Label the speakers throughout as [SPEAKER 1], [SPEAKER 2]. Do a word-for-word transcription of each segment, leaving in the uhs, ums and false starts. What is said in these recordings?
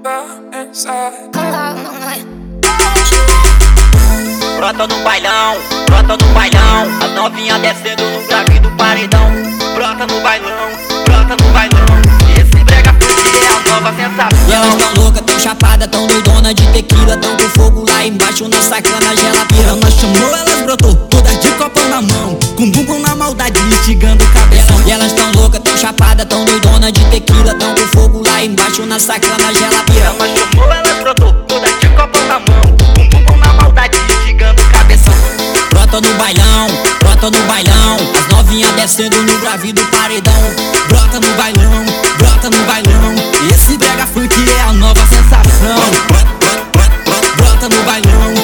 [SPEAKER 1] Brota no bailão, brota no bailão, as novinhas descendo no grave do paredão. Brota no bailão, brota no bailão, esse brega funk é a nova sensação.
[SPEAKER 2] E elas tão louca, tão chapada, tão doidona de tequila, tão com fogo lá embaixo na sacanagem. Ela pira, nós chamou, elas brotou, todas de copão na mão, com bumbum na maldade, instigando o cabeção. E elas tão louca, tão chapada, tão doidona de tequila, tão com fogo lá embaixo na sacanagem. Ela pira,
[SPEAKER 1] nós chamou, elas brotou, todas de copão na mão, com bumbum na maldade, instigando o cabeção.
[SPEAKER 2] Brota no bailão, brota no bailão, as novinhas descendo no grave do paredão. Brota no bailão, brota no bailão, esse brega funk é a nova sensação. Brota no bailão,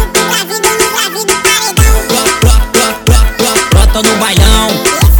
[SPEAKER 2] brota no bailão,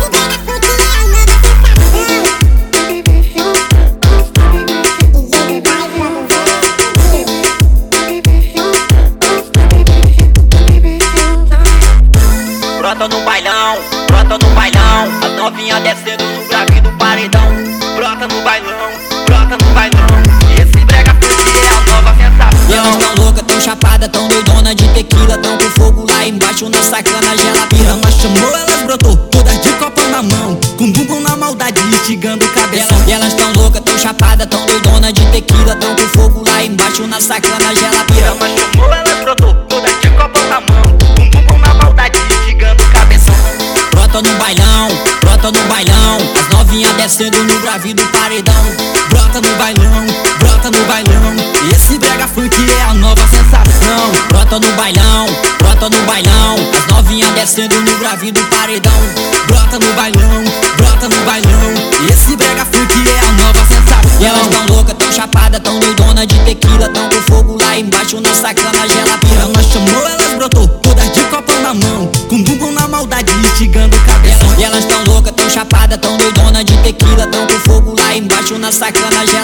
[SPEAKER 1] brota no bailão, brota no bailão, as novinhas descendo no grave do paredão. Brota no bailão, brota no bailão, esse brega funk é a nova sensação.
[SPEAKER 2] e elas tão louca, tão chapada, tão doidona de tequila, tão com fogo lá embaixo na sacanagem. Ela pira, nós chamou, elas brotou, todas de copão na mão, com bumbum na maldade, instigando o cabeção. E elas tão louca, tão chapada, tão doidona de tequila, tão com fogo lá embaixo na sacanagem. Ela pira,
[SPEAKER 1] nós chamou, elas brotou, todas de copão na mão, com bumbum na maldade, instigando o cabeção.
[SPEAKER 2] brota no bailão, brota no bailão, as novinhas descendo no grave do paredão. Brota no bailão, brota no bailão, esse brega funk é a nova sensação. Brota no bailão, brota no bailão, as novinhas descendo no grave do paredão. Brota no bailão, brota no bailão, esse brega funk é a nova sensação. E elas tão louca, tão chapada, tão doidona de tequila, tão com fogo lá embaixo na sacanagem. Ela pira, nós chamou, elas brotou, todas de copão na mão, com bumbum na maldade, instigando o cabeção. E elas tão louca, tão chapada, tão doidona de tequila, tão com fogo lá embaixo na sacanagem.